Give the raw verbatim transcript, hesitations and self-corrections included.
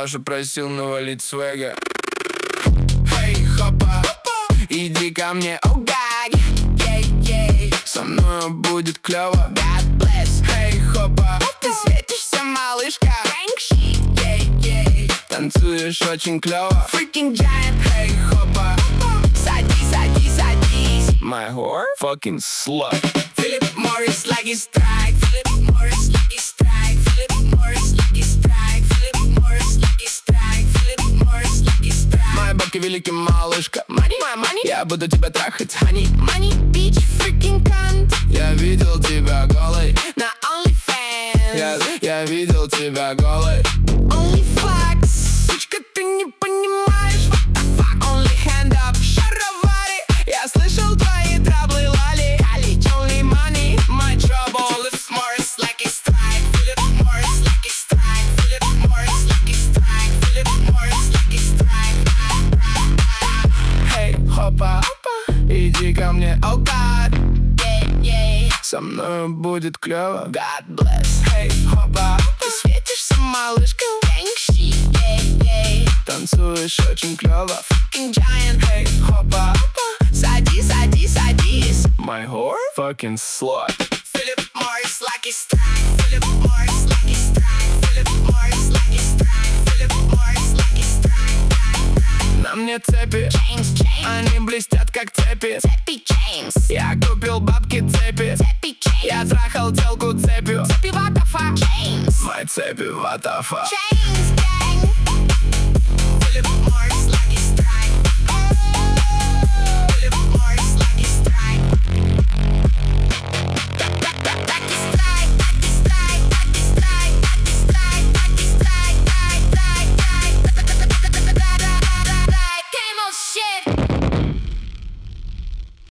Паша просил навалить свега. Эй, хопа, иди ко мне, о гаг, ей-ей. Со мной будет клёво, God bless. Эй, хопа, ты светишься, малышка, ей-ей. Танцуешь очень клёво, freaking giant. Эй, хопа, садись, садись, садись. My whore, fucking slut. Philip Morris, lucky strike. Philip Morris, lucky strike. Philip Morris, lucky strike. Philip Morris, lucky strike. Philip Morris, lucky strike. Мои бабки велики, малышка. Money, my money. Я буду тебя трахать, honey. Money, bitch, freaking cunt. Я видел тебя голой на OnlyFans. Я, я видел тебя голой. OnlyFlex. Сучка, ты не понимаешь, what the fuck. Only hand up, шаровари. Я слышал твои траблы, лали. Калич, only money, my trouble. Philip Morris, lucky strike. Philip Morris, lucky strike. Philip Morris, lucky strike. Philip Morris, lucky strike. Hey, хопа, иди ко мне, oh God, yeah, yeah. Со мной будет клёво, God bless. Hey, хопа, ты светишься, малышка, Banksy, yeah, yeah. Танцуешь очень клёво, fucking giant. Hey, хопа, садись, садись, садись. My whore, fucking slut. Philip Morris, lucky strike. Philip Morris, lucky strike. Philip Morris, lucky strike. Philip Morris, lucky strike. На мне цепи, chains, chains. Они блестят как цепи, цепи, chains. Я купил бабки цепи, цепи, chains. Я трахал телку цепью, цепи, what the fuck, chains. Мои цепи, what the fuck, chains, gang. Philip Morris.